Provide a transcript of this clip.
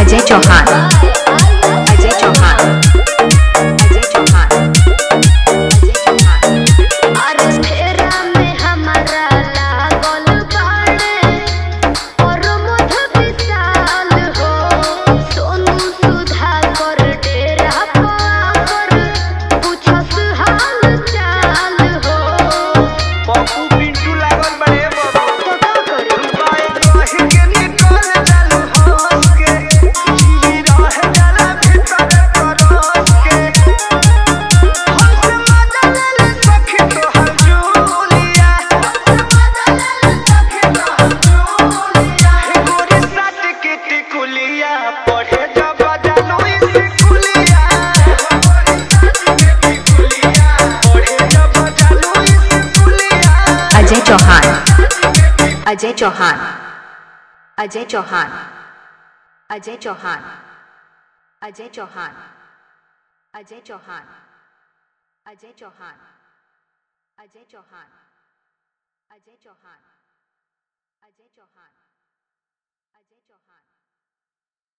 अजय चौहान, अजय चौहान, अजय चौहान, अजय चौहान। अरे फेरा में हमारा लागल बाड़े और मध विशाल हो, सोनू सुधाकर डेरा पर पूछस हाल चाल हो। पप्पू पिंटू लागल बड़े बाबू तो का करी बाए कहि के निकल जालू हंस के जी रह जाला भीतर तरस के हमसे मजा ले सखी तोहर जूलिया हे गोरी साट के टिकुलिया पढ़े जब जालू स्कूलिया पढ़े जब जालू स्कूलिया अजय चौहान, अजय चौहान, अजय चौहान, अजय चौहान, अजय चौहान, अजय चौहान, अजय चौहान, अजय चौहान, अजय चौहान, अजय चौहान, अजय चौहान।